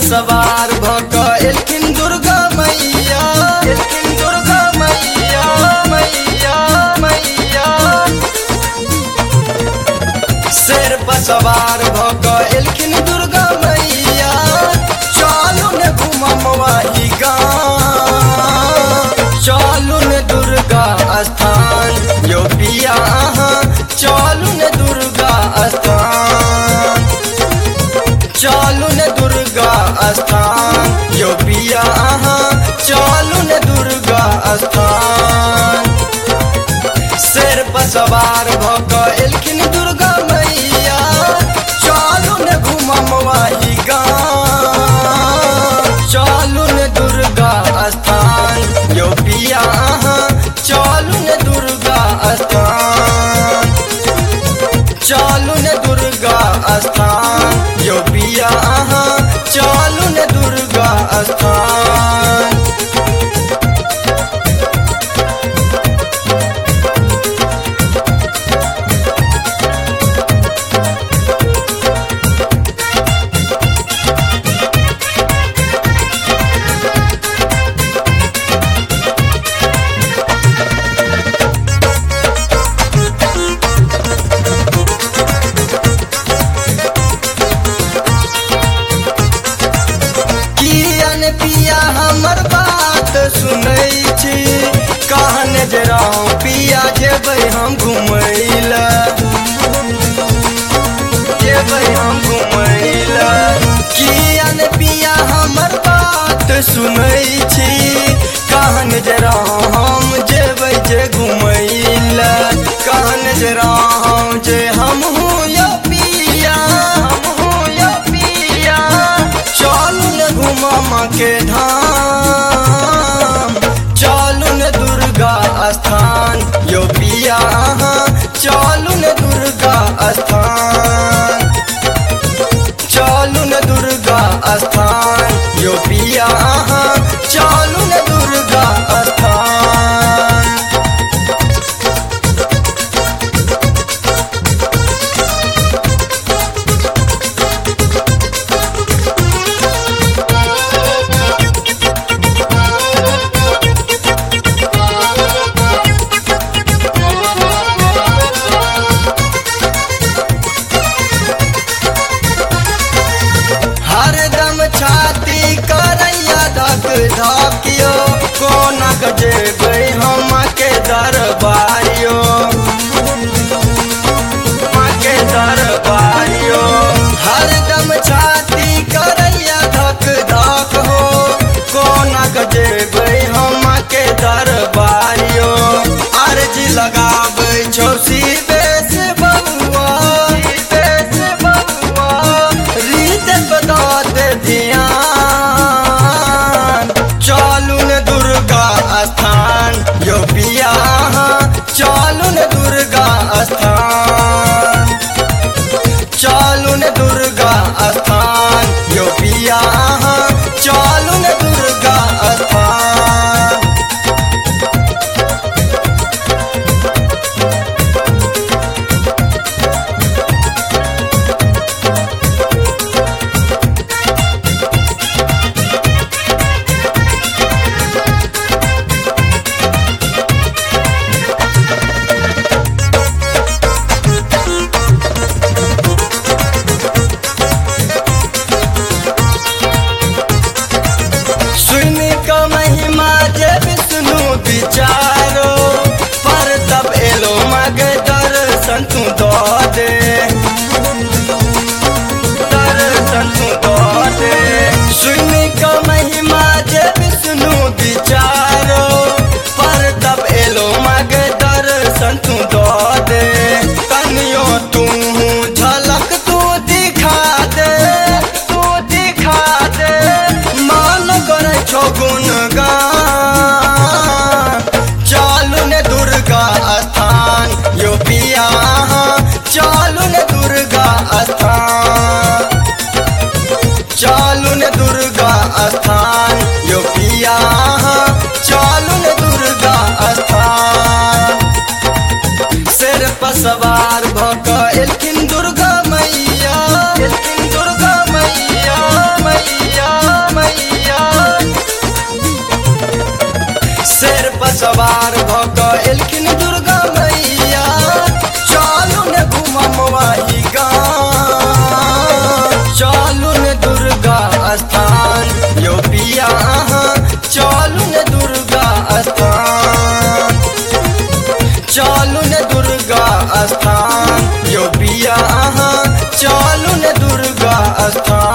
सवार भक एलखिन दुर्गा मैया, एलखिन दुर्गा मैया, मैया मैया। शेर पर सवार भक एलखिन दुर्गा मैया, चलू ने घूमम वही गाँव, चलू ने दुर्गा स्थान यो पिया अहाँ, चलू ने दुर्गा स्थान, चलू ने दुर्गा स्थान यो पिया अहाँ, चलू ने दुर्गा स्थान। शेर पर सवार भक एलखिन दुर्गा मैया, चलू ने घूमम वही गाँव, चलू ने दुर्गा स्थान यो पिया अहाँ, चलू ने दुर्गा स्थान, चलू ने दुर्गा स्थान यो पिया अहाँ, चलू ने दुर्गा स्थान। पिया हमर बात सुनै छी, कहन जरा पिया जेबै हम घुमैला, जेबै हम घुमैला। किया ने पिया हमर बात सुनै छी, कहन जरा हम जेबै जे घुमैला, कहन जरा हम जे हमहूँ यो पिया, हमहूँ यो पिया। चलू ने घुमम के धाम, चलू ने दुर्गा स्थान यो पिया अहाँ, स्थान